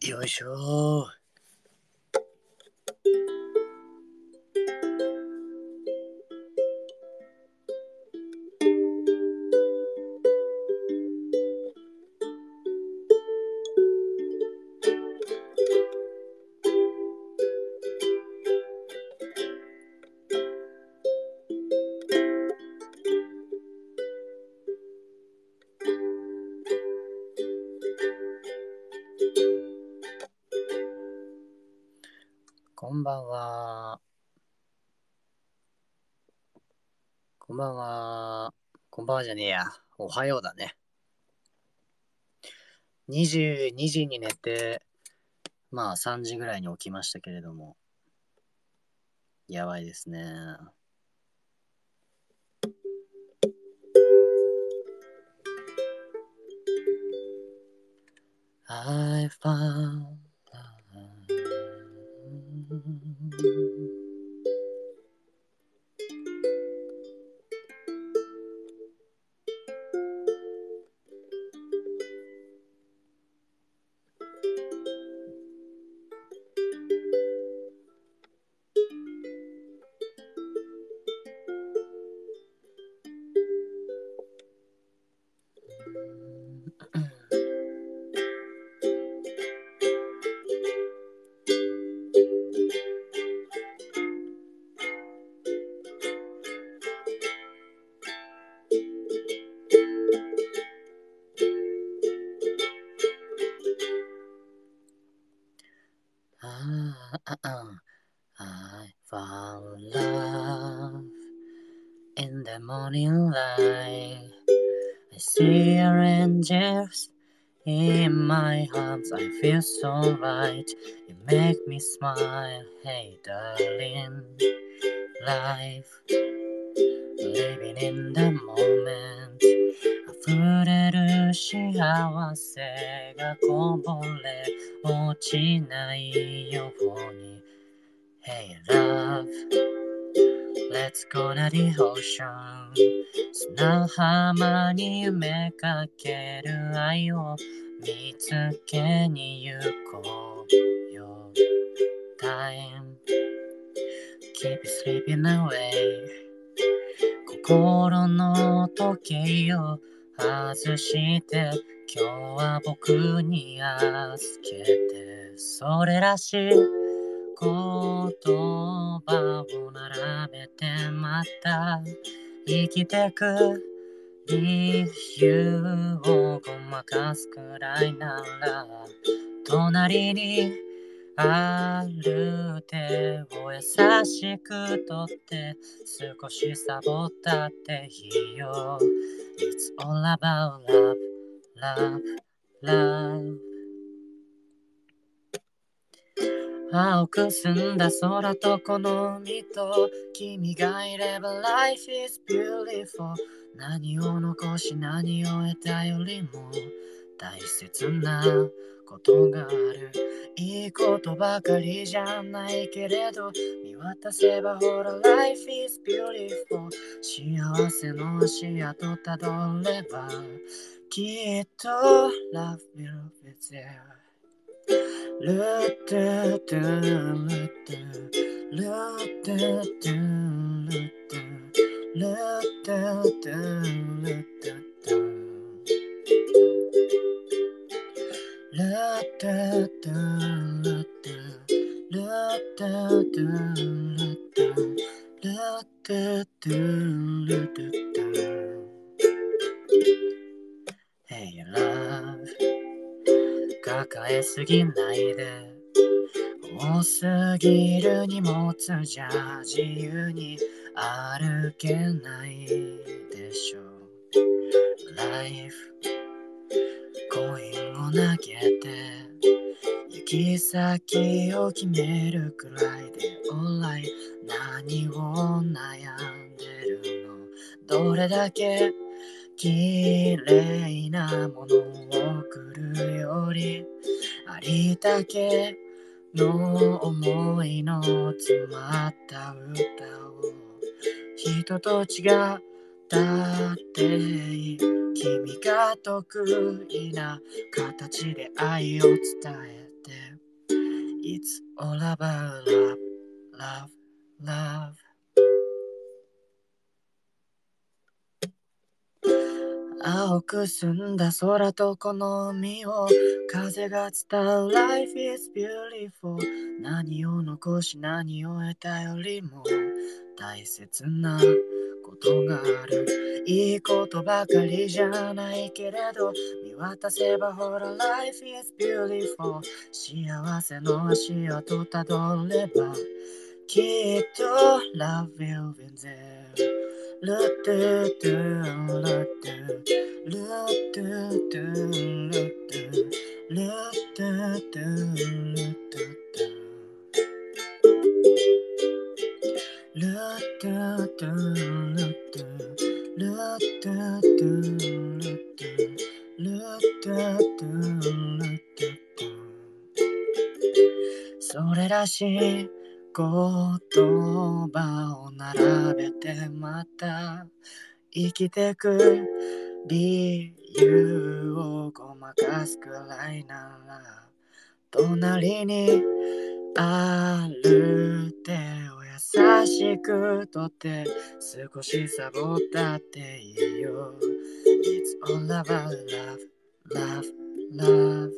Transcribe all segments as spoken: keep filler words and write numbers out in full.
よいしょー。こんばんは。こんばんは。こんばんはじゃねえや。おはようだね。にじゅうにじに寝て、まあさんじぐらいに起きましたけれども。やばいですね。I found I found love in the morning light. I see your angels in my arms. I feel so right. You make me smile. Hey darling, life living in the moment. 溢れる幸せがこぼれ落ちないように。Hey love, let's go to the ocean. 砂浜に夢かける愛を見つけに行こうよ。Time, keep slipping away. 心の時計を外して今日は僕に預けてそれらしい言葉を並べてまた生きてく理由をごまかすくらいなら隣にある手を優しく取って少しサボったっていいよ It's all about love, love, love 青く澄んだ空とこの海と君がいれば Life is beautiful 何を残し何を得たよりも大切なことがあるいいことばかりじゃないけれど見渡せばほら Life is beautiful 幸せの足跡たどればきっと Love will be thereルートゥトゥルートゥルートゥトゥルートゥルートゥトゥルートゥトゥルートゥトゥルートゥトゥルートゥトゥルートゥトゥルートゥ Hey love 抱えすぎないで多すぎる荷物じゃ自由に歩けないでしょ Life コインを投げて行き先を決めるくらいで Alright 何を悩んでるのどれだけ綺麗なものを送るよりありったけの思いの詰まった歌を人と違ったっていい君が得意な形で愛を伝えて It's all about love, love, love青く澄んだ空とこの海を風が伝う Life is beautiful 何を残し何を得たよりも大切なことがあるいいことばかりじゃないけれど見渡せばほら Life is beautiful 幸せの足跡たどればきっと Love will be there ルトゥトゥルトゥルトゥトゥルトゥルトゥトゥルトゥルトゥトゥルトゥルトゥルトゥトゥルトゥルトゥそれらしい言葉を並べてまた生きてく理由をごまかすくらいなら隣にある手を優しくとって少しサボったっていいよ It's all about love, love, love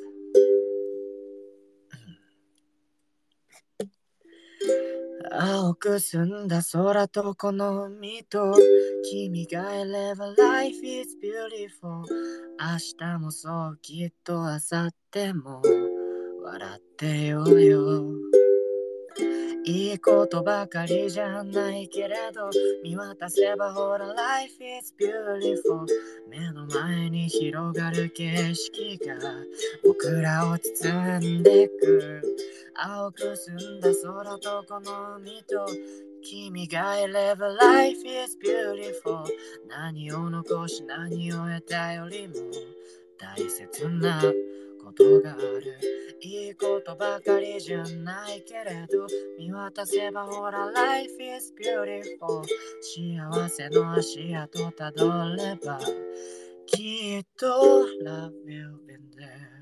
青く澄んだ空とこの海と君がいれば Life is beautiful 明日もそうきっと明後日も笑ってようよいいことばかりじゃないけれど見渡せばほら Life is beautiful 目の前に広がる景色が僕らを包んでく青く澄んだ空とこの海と君がいれば Life is beautiful 何を残し何を得たよりも大切なことがあるいいことばかりじゃないけれど見渡せばほら Life is beautiful 幸せの足跡たどればきっと Love will be there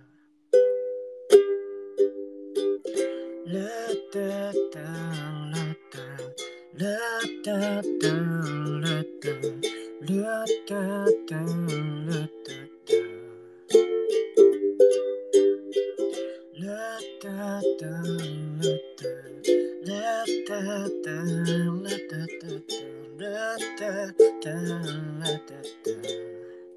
ルトゥトゥルトゥルトゥトゥルトゥルトゥトゥルトゥルトゥトゥルトゥルトゥトゥルトゥトゥトゥルトゥトゥルトゥトゥ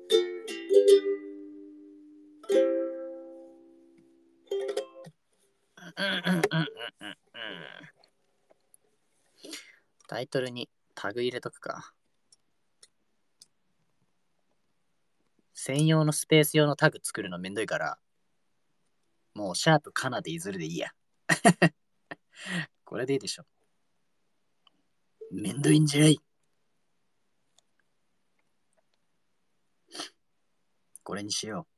タイトルにタグ入れとくか。専用のスペース用のタグ作るのめんどいから、もうシャープカナでいずるでいいや。これでいいでしょ。めんどいんじゃい。これにしよう。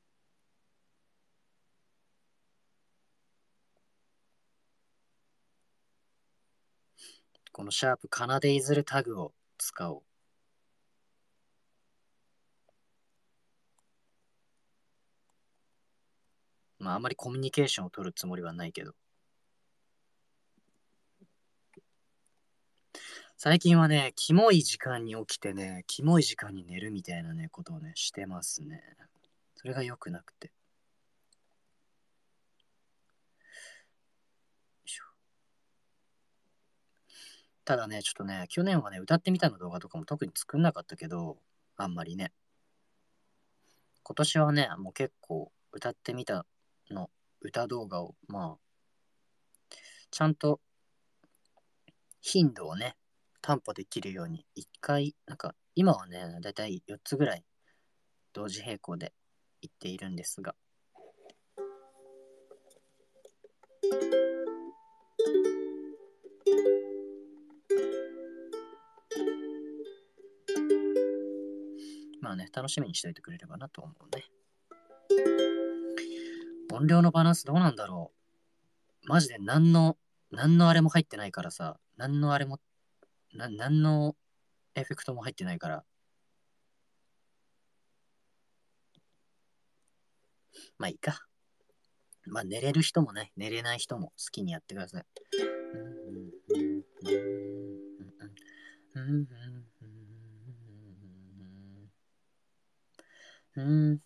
このシャープカナでいずるタグを使おう。まああまりコミュニケーションを取るつもりはないけど。最近はね、キモい時間に起きてね、キモい時間に寝るみたいなね、ことをね、してますね。それが良くなくて。ただね、ちょっとね、去年はね、歌ってみたの動画とかも特に作んなかったけど、あんまりね。今年はね、もう結構歌ってみたの歌動画を、まあ、ちゃんと頻度をね、担保できるように、一回、なんか、今はね、だいたいよっつぐらい同時並行で行っているんですが、まあね、楽しみにしておいてくれればなと思うね。音量のバランスどうなんだろう。マジで何の、何のあれも入ってないからさ、何のあれも、な何のエフェクトも入ってないから、まあいいか。 まあ寝れる人もね、寝れない人も好きにやってください。うん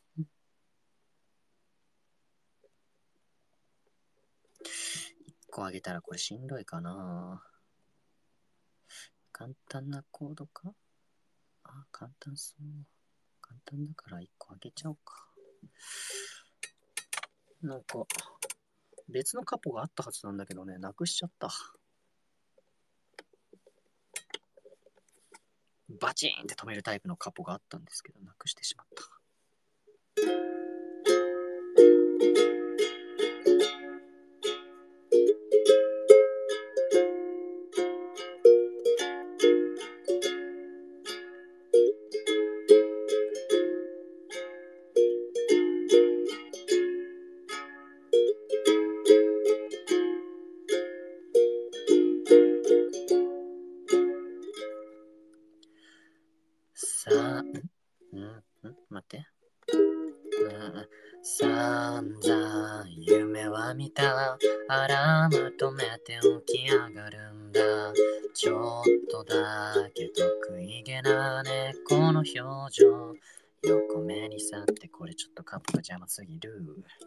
一個あげたらこれしんどいかな。簡単なコードか。あ、簡単そう。簡単だから一個あげちゃおうか。なんか別のカポがあったはずなんだけどね、なくしちゃった。バチーンって止めるタイプのカポがあったんですけど、なくしてしまった。さあ、んんん待って。散々夢は見た。アラーム止めて起き上がるんだ。ちょっとだけ得意げな猫の表情。横目に去ってこれちょっとカップが邪魔すぎる。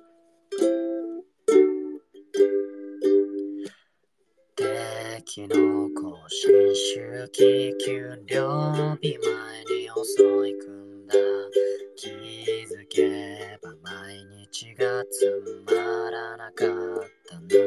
敵の更新周期給料日前に遅い組んだ。気づけば毎日がつまらなかったな。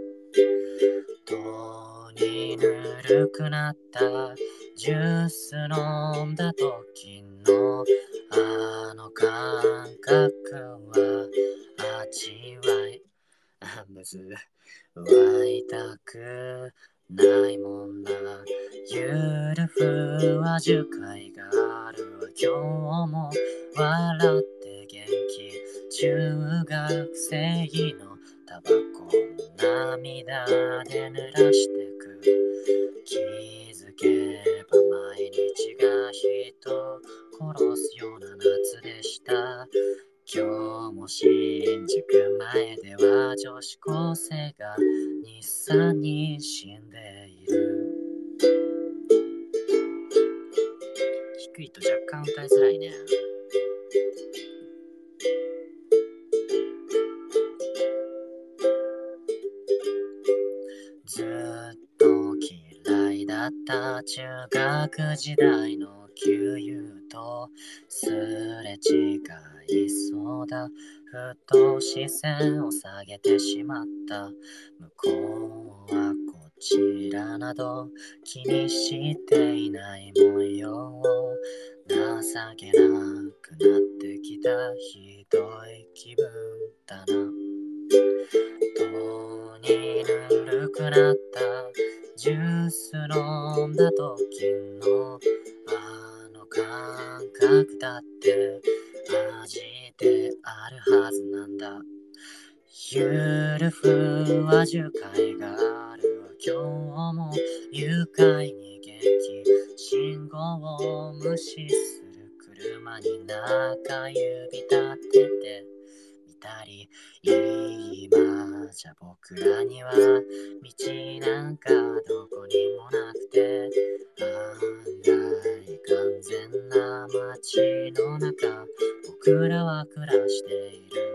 とにぬるくなったジュース飲んだ時のあの感覚は味わいあむず湧いたくないもんな。ゆるふわ樹海があるわ。今日も笑って元気。中学生のタバコを涙で濡らしてく。気づけば毎日が人殺すような夏でした。今日も新宿前では女子高生がに、さんにん死んでいる。低いと若干歌いづらいね。ずっと嫌いだった中学時代の旧友とすれ違いそうだ。ふと視線を下げてしまった。向こうはこちらなど気にしていない模様。情けなくなってきた。ひどい気分だな。とにぬるくなったジュース飲んだ時のあの感覚だって味であるはずなんだ。ゆるふわ樹海があるわ。今日も愉快に元気。信号を無視する車に中指立ててみたり。今じゃ僕らには道なんかどこにもなくて、案外完全な街の中僕らは暮らしている。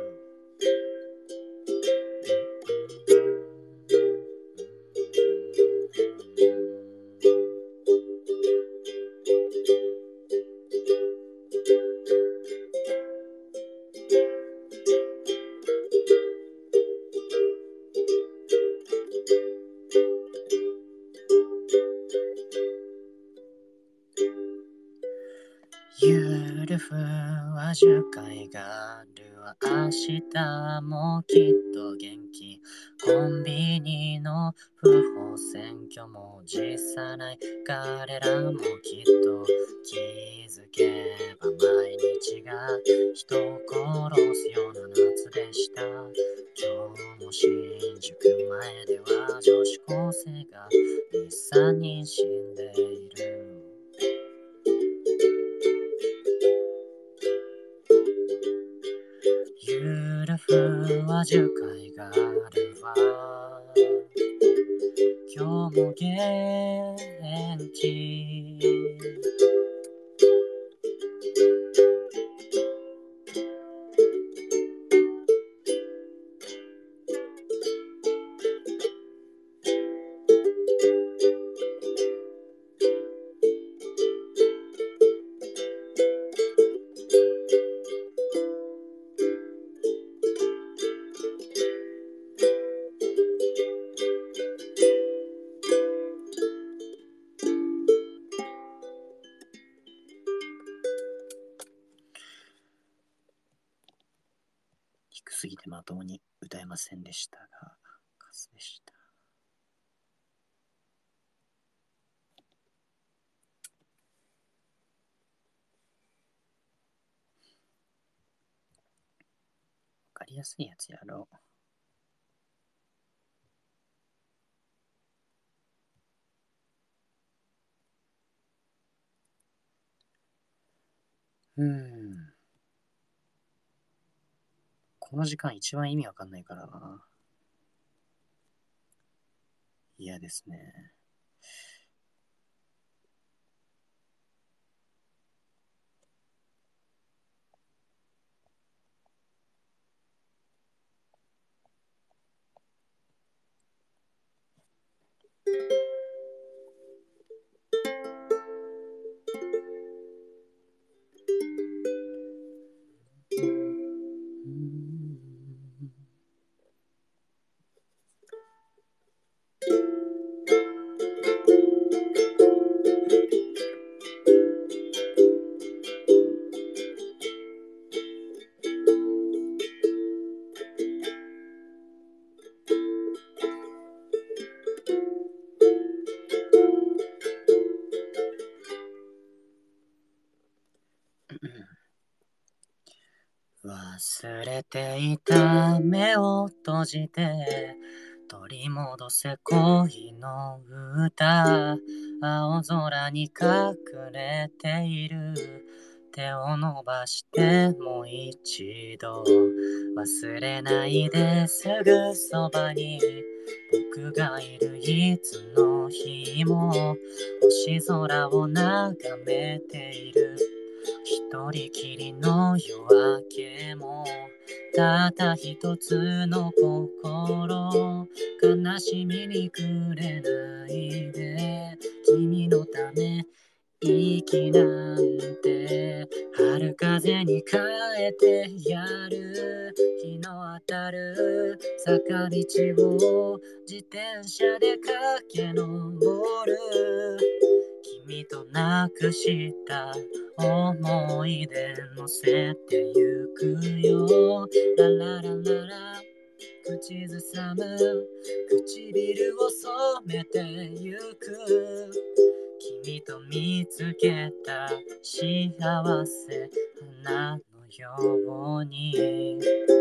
ゆるふわ樹海があるわ。明日もきっと元気。コンビニの不法占拠も辞さない。彼らもきっと気づけば毎日が人を殺すような夏でした。今日も新宿前では女子高生がに、さんにん死んでいる。ゆるふわ樹海は今日も元気。低すぎてまともに歌えませんでしたが、カスでした。わかりやすいやつやろう。うーん。この時間一番意味わかんないからな。嫌ですね。忘れていた目を閉じて取り戻せ恋の歌。青空に隠れている手を伸ばしてもう一度忘れないですぐそばに僕がいる。いつの日も星空を眺めている。一人きりの夜明けもたった一つの心。悲しみに暮れないで君のため息なんて春風に変えてやる。日の当たる坂道を自転車で駆け上る。君となくした思い出乗せてゆくよ。ラララララ口ずさむ唇を染めてゆく。君と見つけた幸せ花のように。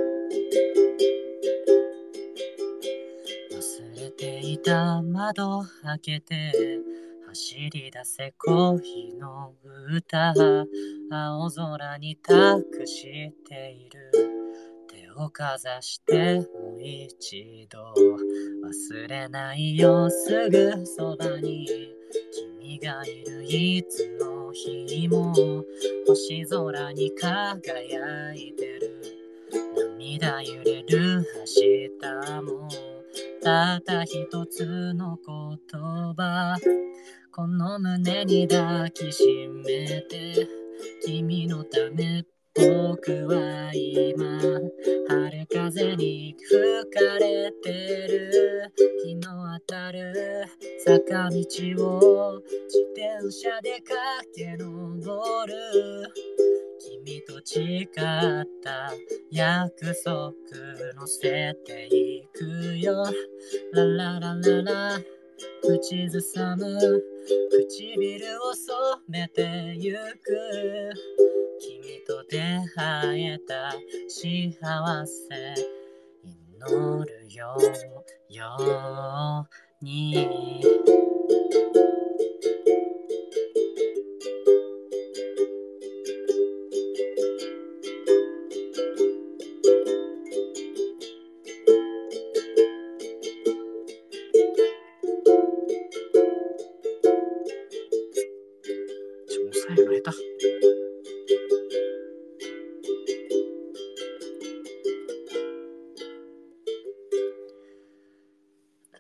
忘れていた窓開けて走り出せ恋の歌。青空に託している手をかざしてもう一度忘れないよすぐそばに君がいる。いつの日も星空に輝いてる。涙揺れる明日もたった一つの言葉。この胸に抱きしめて君のため僕は今春風に吹かれてる。日の当たる坂道を自転車で駆け上る。君と誓った約束乗せていくよ。ラララララ口ずさむ唇を染めてゆく。君と出会えた幸せ祈るよように。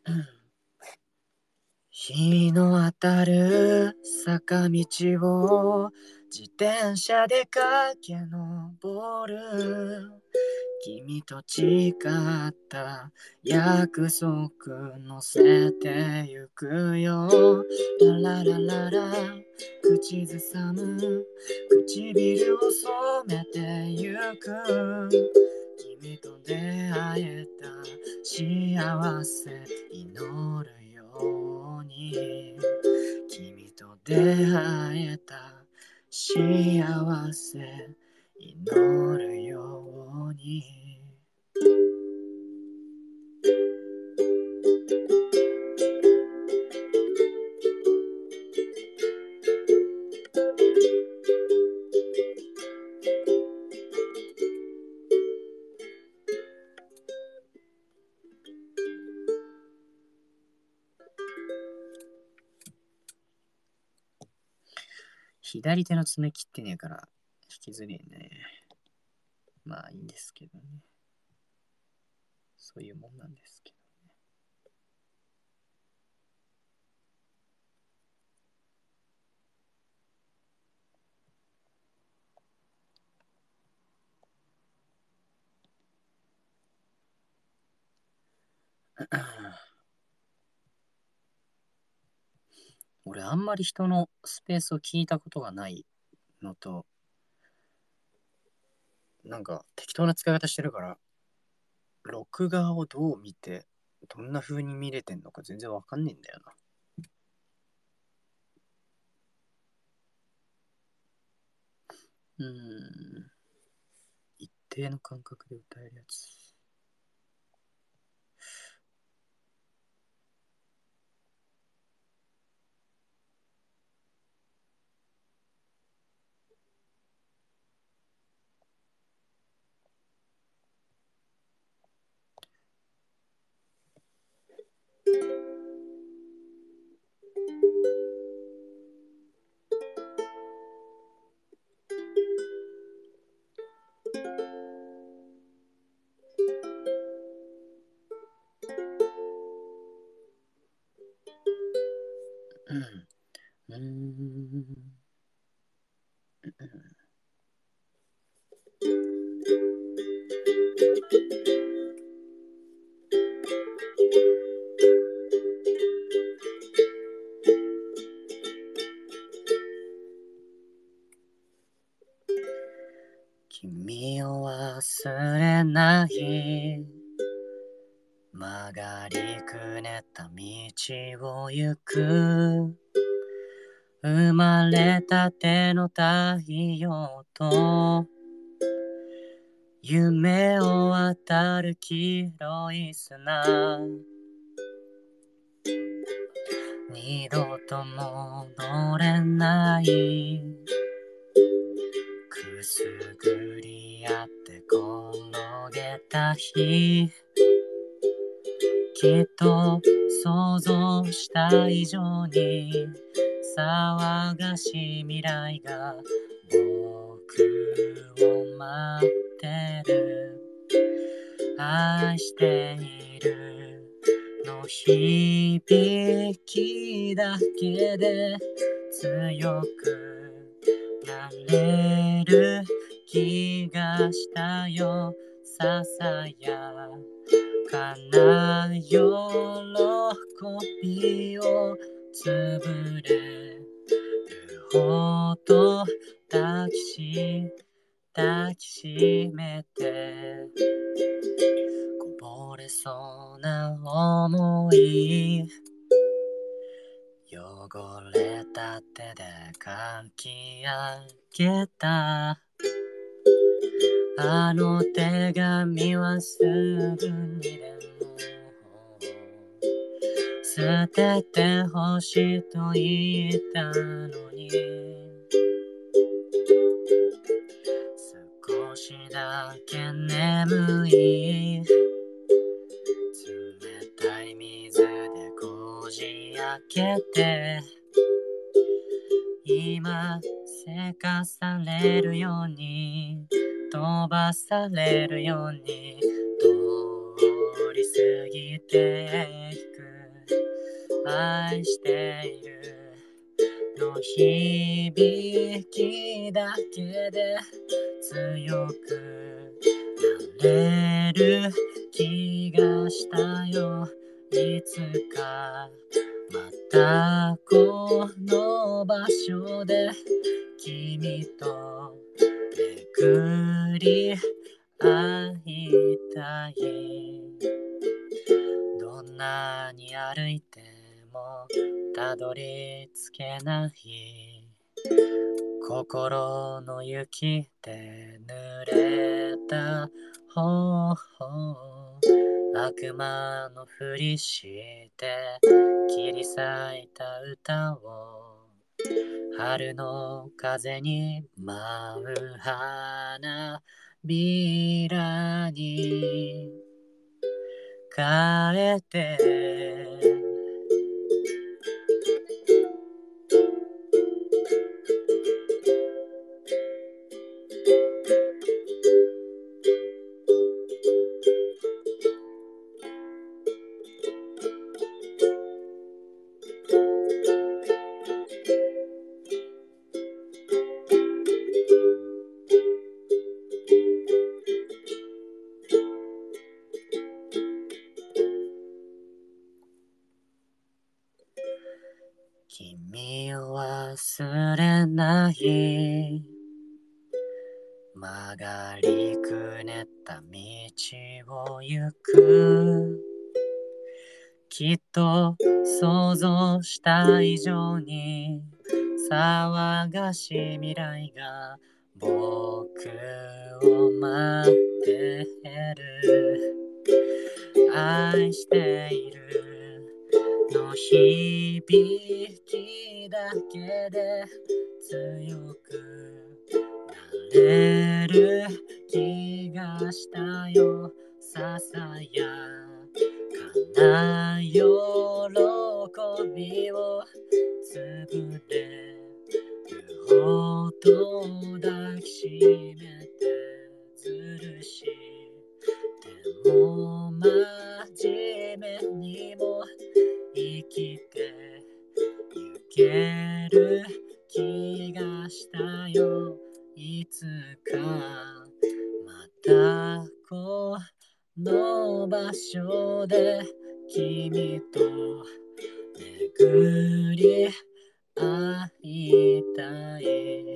日の当たる坂道を自転車で駆け上る。君と誓った約束乗せてゆくよ。ラララララ口ずさむ唇を染めてゆく。君と出会えた幸せ祈るように。君と出会えた幸せ祈るように。左手の爪切ってねえから引きずれね。まあいいんですけどね。そういうもんなんですけど。俺あんまり人のスペースを聞いたことがないのと、なんか適当な使い方してるから、録画をどう見て、どんな風に見れてんのか全然わかんねえんだよな。うーん。一定の感覚で歌えるやつ。うん。うーん。君を忘れない曲がりくねった道を行く。生まれたての太陽と夢を渡る黄色い砂。二度と戻れないくすぐり合って転げた日。きっと想像した以上に騒がしい未来が僕を待ってる。愛しているの響きだけで強くなれる気がしたよ。ささやかな喜びをつぶれるほど抱きし抱きしめてこぼれそうな想い。汚れた手で書き上げたあの手紙はすぐにでも捨ててほしいと言ったのに。少しだけ眠い冷たい水でこじ開けて今せかされるように飛ばされるように通り過ぎていく。 愛しているの響きだけで強くなれる気がしたよ。いつかまたこの場所で君と巡り会いたい。どんなに歩いてもたどり着けない心の雪で濡れた頬、悪魔のふりして切り裂いた歌を春の風に舞う花びらに変えて君を忘れない曲がりくねった道を行くきっと想像した以上に騒がしい未来が僕を待ってる愛しているの響きだけで強くなれる気がしたよ。ささやかな喜びをつぶれるほど抱きしめてずるしても真面目にも生きてゆける気がしたよ。いつかまたこの場所で君と巡り会いたい。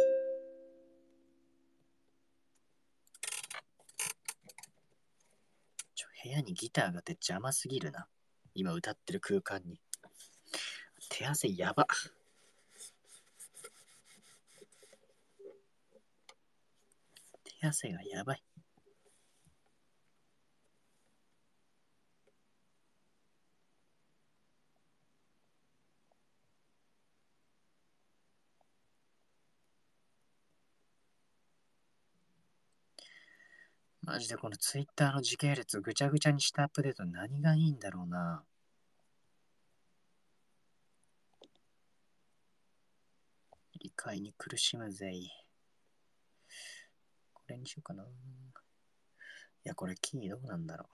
ちょ部屋にギターがあって邪魔すぎるな。今歌ってる空間に手汗やば。手汗がやばい。マジでこのツイッターの時系列ぐちゃぐちゃにしたアップデート何がいいんだろうな。理解に苦しむぜい。これにしようかな。いや、これキーどうなんだろう。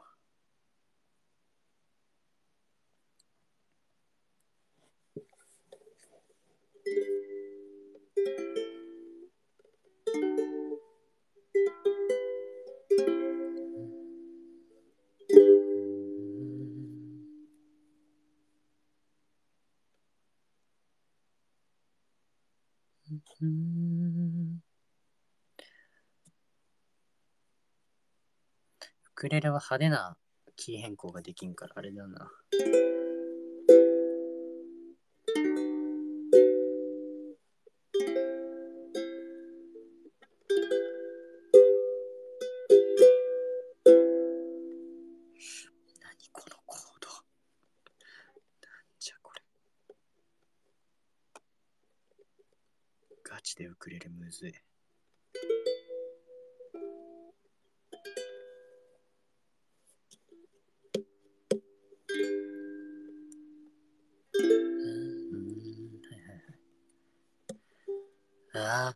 ウクレレは派手なキー変更ができんからあれだな。何このコード。なんじゃこれ。ガチでウクレレむずい。あ、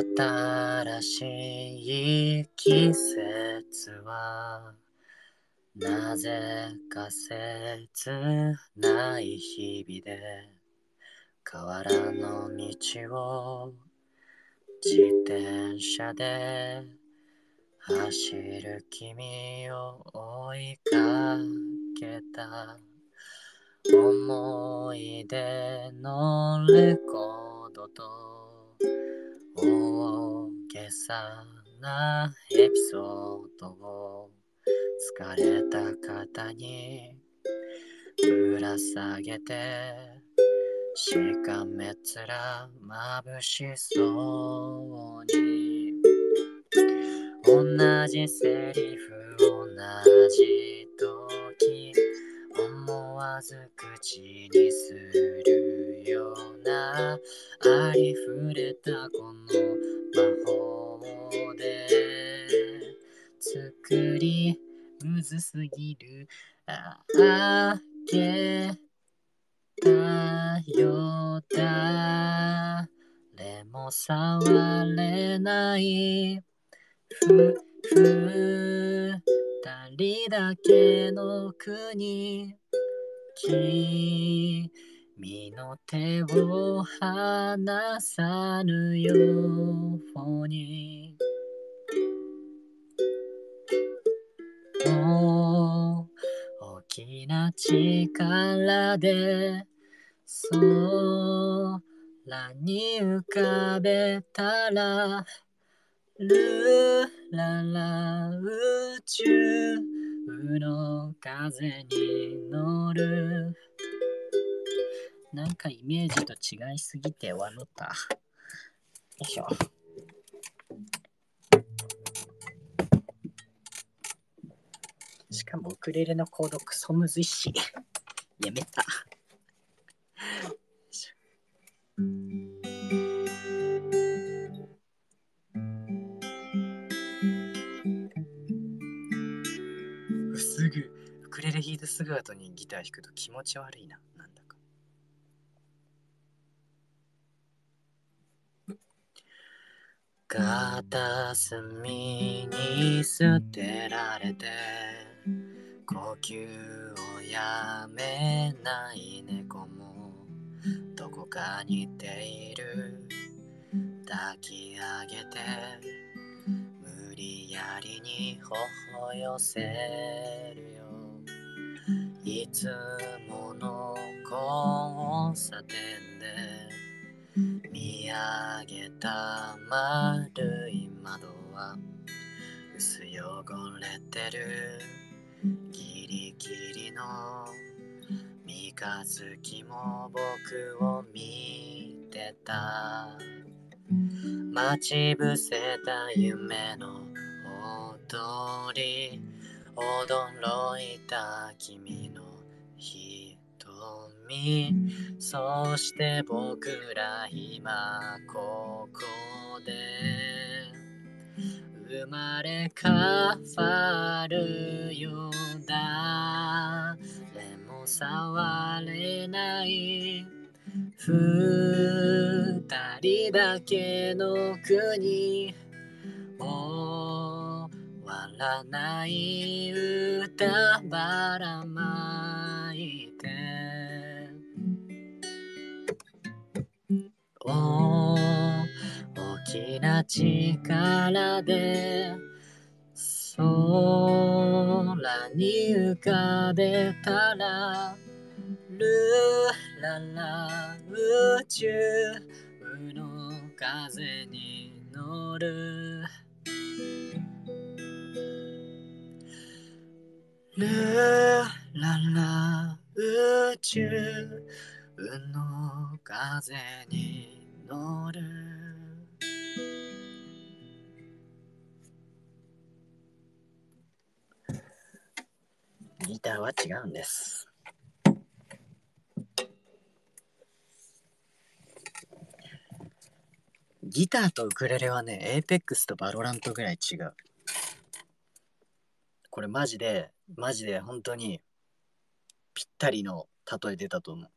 新しい季節はなぜか切ない日々で河原の道を自転車で走る君を追いかけた。思い出のレコードと大げさなエピソードを疲れた肩にぶら下げて、しかめっ面眩しそうに同じセリフ同じ時思わず口にするようなありふれたこの魔法で作りむずすぎるあげたよ誰も触れないふふたりだけの国君の手を離さぬようにもう大きな力で空に浮かべたらルララ宇宙の風に乗る。なんかイメージと違いすぎて笑った。よいしょ。しかもウクレレのコードクソむずいしやめた。すぐウクレレ弾いたすぐ後にギター弾くと気持ち悪いな。なんだか片隅に捨てられて呼吸をやめない猫もどこかにいている。抱き上げて無理やりに頬寄せるよ。いつもの交差点で見上げた丸い窓は薄汚れてる。ギリギリの三日月も僕を見てた。待ち伏せた夢の踊り驚いた君の瞳そして僕ら今ここで生まれ変わるよ誰も触れない二人だけの国終わらない歌ばらまいてお大きな力で空に浮かべたらルララ宇宙の風に乗るルララ宇宙の風に乗る。ギターは違うんです。ギターとウクレレはね、エーペックスとバロラントぐらい違う。これマジで、マジで本当にぴったりの例え出たと思う。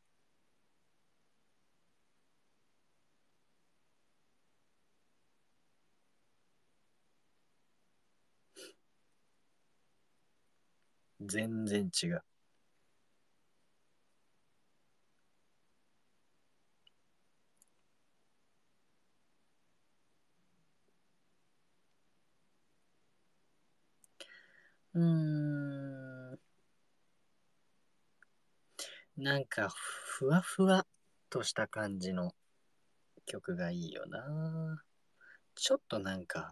全然違う。うーん。なんか、ふわふわとした感じの曲がいいよな。ちょっとなんか、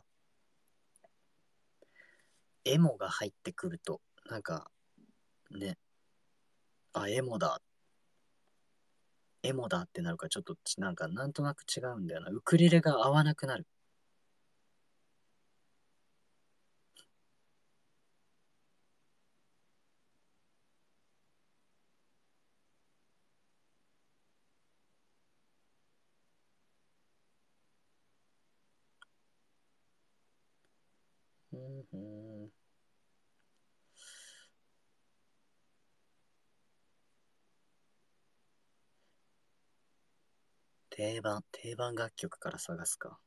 エモが入ってくると、なんか、ね、あ、エモだ、エモだってなるから、ちょっとち、なんか、なんとなく違うんだよな。ウクレレが合わなくなる。うんうん、定番、定番楽曲から探すか。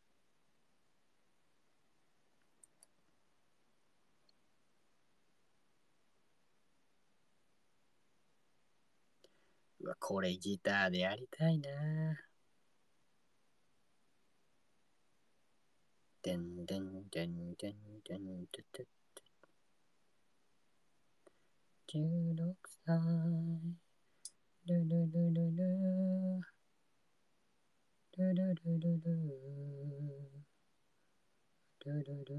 うわ、これギターでやりたいな。でんでんでんでんでんでんじゅうろくさい。ルルルルル。ルルルルル。ルルルルルルル。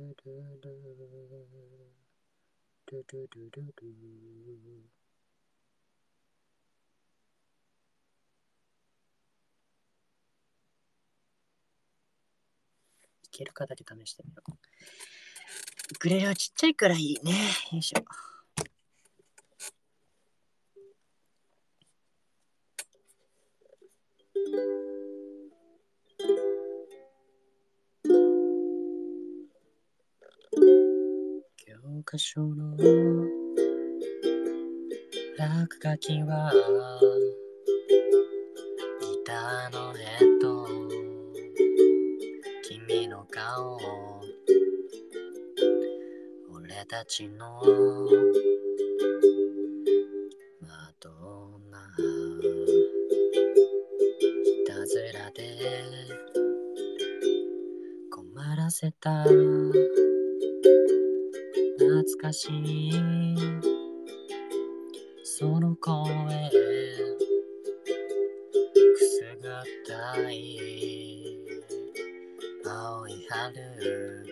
ルルルルル。いけるかだけ試してみよう。ウクレレはちっちゃいからいいね。よいしょ。教科書の落書きはギターのヘッド、君の顔、俺たちのまとないたずらで困らせた懐かしいその声くすぐったい青い春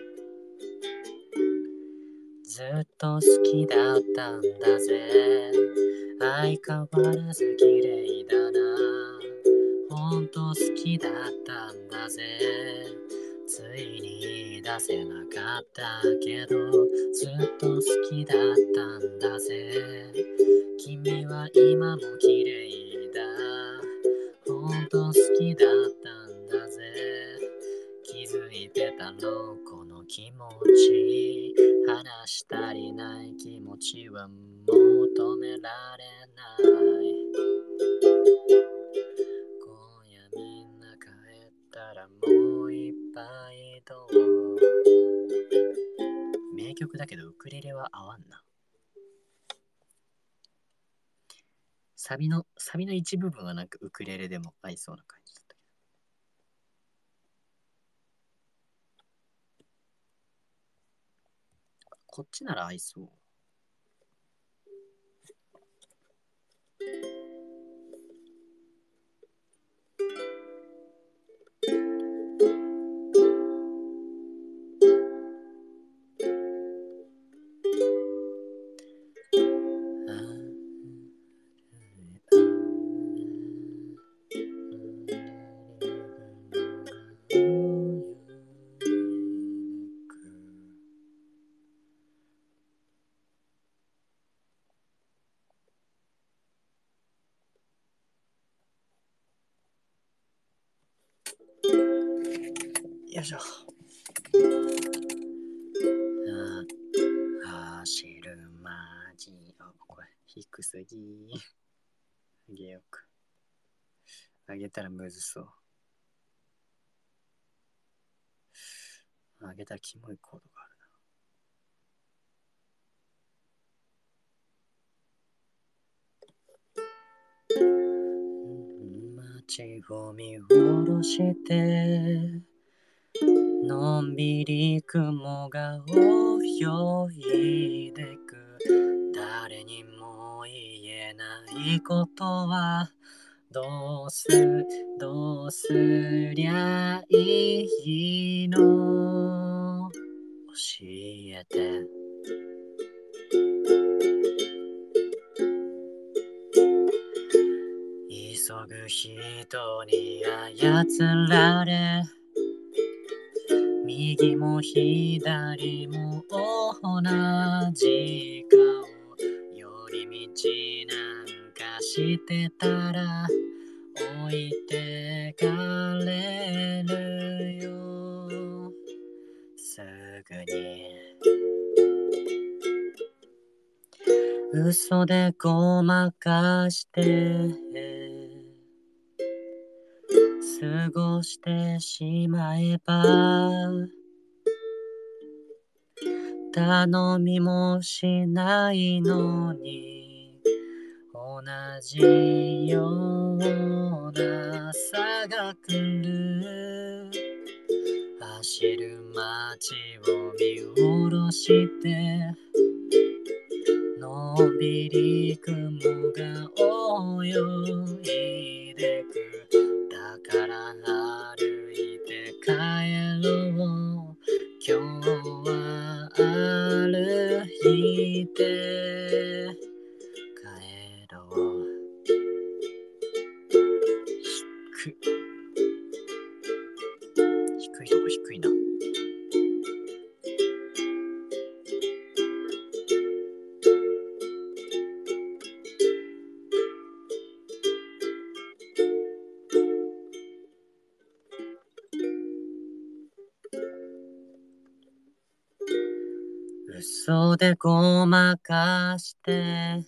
ずっと好きだったんだぜ相変わらず綺麗だなほんと好きだったんだぜついに出せなかったけどずっと好きだったんだぜ君は今も綺麗だほんと好きだったんだぜ気づいてたのこの気持ち話したりない気持ちは求められない今夜みんな帰ったらもう一杯どう名曲だけどウクレレは合わんなサビのサビの一部分はなんかウクレレでも合いそうな感じだったこっちなら合いそうよいしょ走るマジあこれ低すぎあげようかあげたらむずそうあげたらキモいコードがある街を見下ろしてのんびり雲が泳いでく誰にも言えないことはどうすどうすりゃいいの教えて急ぐ人に操られ右も左も同じ顔寄り道なんかしてたら置いてかれるよすぐに嘘でごまかして過ごしてしまえば頼みもしないのに同じような差が来る走る街を見下ろしてのんびり雲が泳いでくだから歩いて帰ろう今日は歩いて帰ろう低い低いとこ低いな嘘でごまかして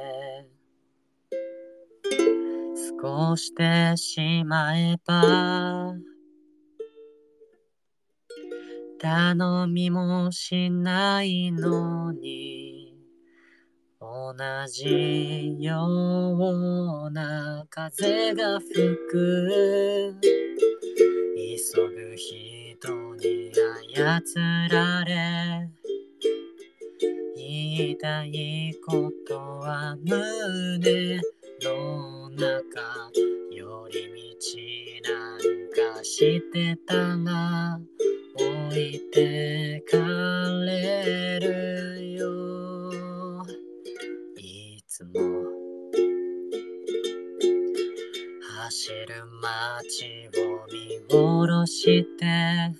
少してしまえば頼みもしないのに同じような風が吹く急ぐ人に操られ言いたいことは胸の中寄り道なんかしてたが置いてかれるよいつも走る街を見下ろして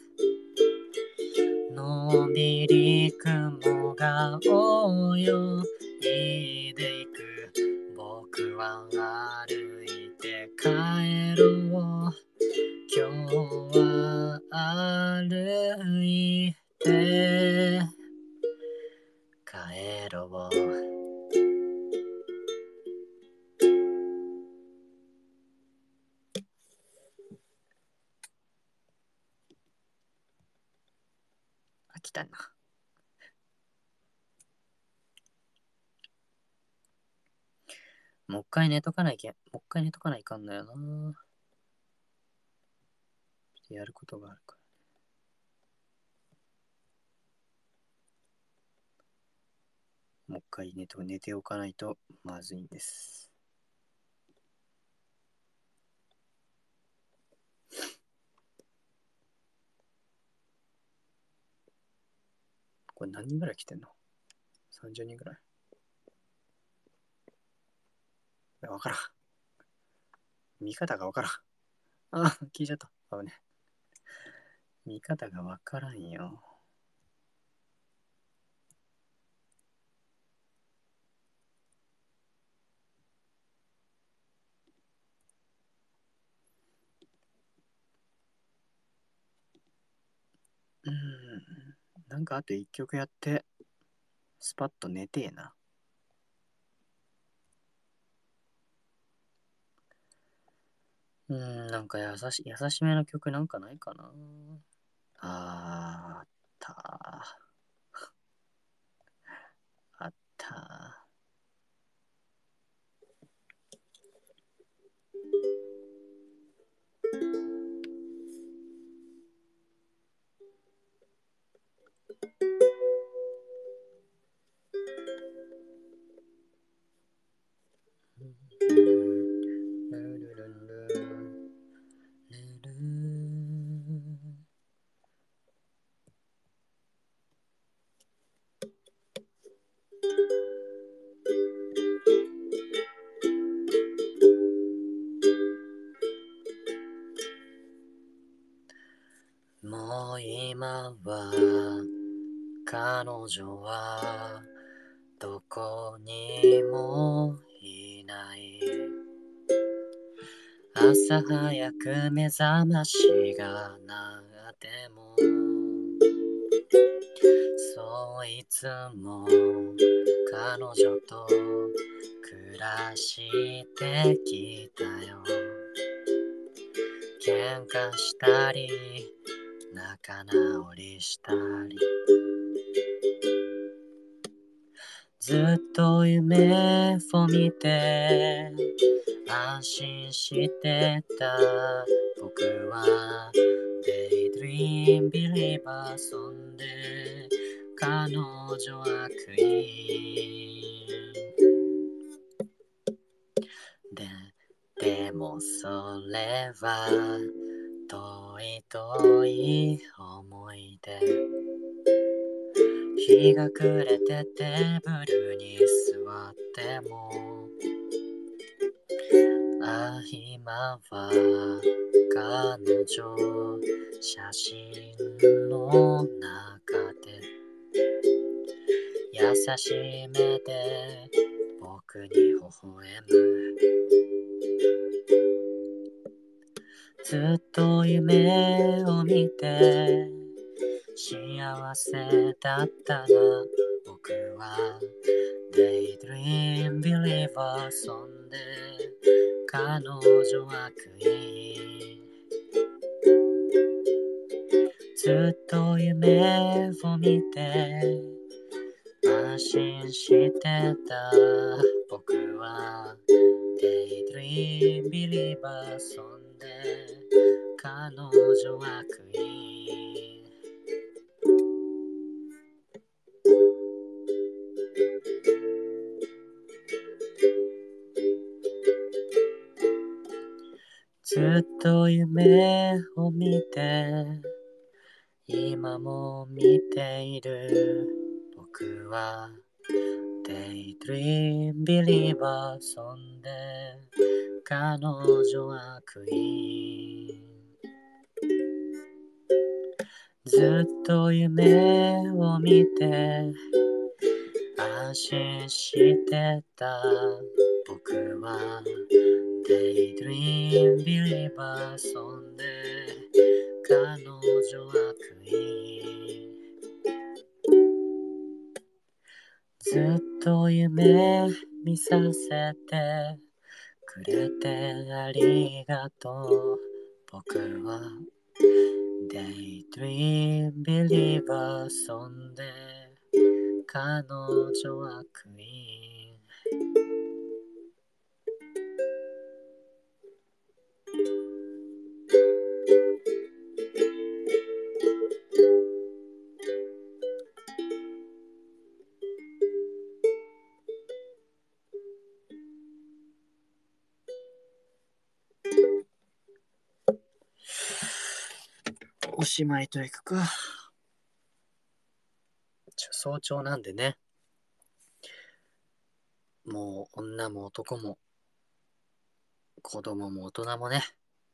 のんびり雲が泳いでいく僕は歩いて帰ろう今日は歩いて帰ろう飽きたなもう一回寝とかないけんもう一回寝とかないかんのよなやることがあるからもう一回寝と寝ておかないとまずいんですこれ何人ぐらい来てんの ?さんじゅう 人ぐらいわからん見方がわからんあ聞いちゃったあね見方がわからんようーんなんかあと一曲やってスパッと寝てえなうーんなんか優し優しめの曲なんかないかなあーあったあった今は彼女はどこにもいない。朝早く目覚ましが鳴ってもそういつも彼女と暮らしてきたよ。喧嘩したり仲直りしたりずっと夢を見て安心してた僕は Daydream Believer そんで彼女はクイーンででもそれは遠い遠い思い出。日が暮れてテーブルに座ってもあ今は彼女写真の中で優しい目で僕に微笑む。ずっと夢を見て幸せだったら僕は Daydream Believer そんで彼女はクイーン。ずっと夢を見て安心してた僕は Daydream Believer そんで彼女はクイーン。ずっと夢を見て今も見ている僕は Daydream Believer そんで彼女はクイーン。ずっと夢を見て安心してた僕は Daydream Believer そんで彼女はクイーン。ずっと夢見させてくれてありがとう僕は Daydream Believer そんで彼女はクイーン。おしまいといくか。ちょ早朝なんでね、もう女も男も子供も大人もね、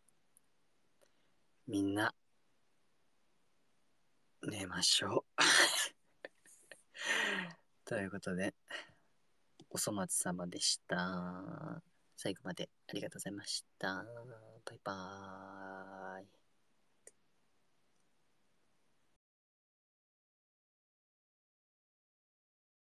みんな寝ましょう。ということで、おそ松様でした。最後までありがとうございました。バイバーイ。